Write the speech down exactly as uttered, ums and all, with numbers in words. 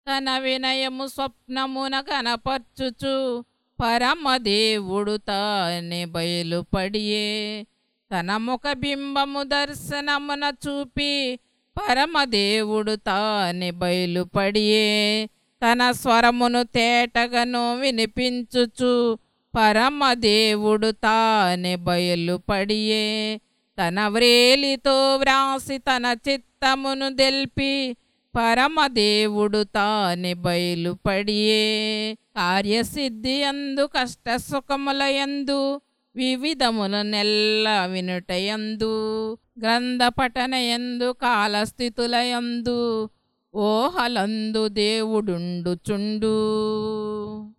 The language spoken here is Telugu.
తన వినయము స్వప్నమున కనపర్చుచు పరమదేవుడు తానే బయలుపడియే. తన ముఖ బింబము దర్శనమున చూపి పరమదేవుడు తానే బయలుపడియే. తన స్వరమును తేటగను వినిపించుచు పరమదేవుడు తానే బయలుపడియే. తన వ్రేలితో వ్రాసి తన చిత్తమును దెల్పి పరమదేవుడు తానే బయలుపడియే. కార్యసిద్ధి యందు కష్ట సుఖములయందు వివిధముల నెల్ల వినుటయందు గ్రంథ పఠనయందు కాలస్థితులయందు ఓహలందు దేవుడుండుచుండు.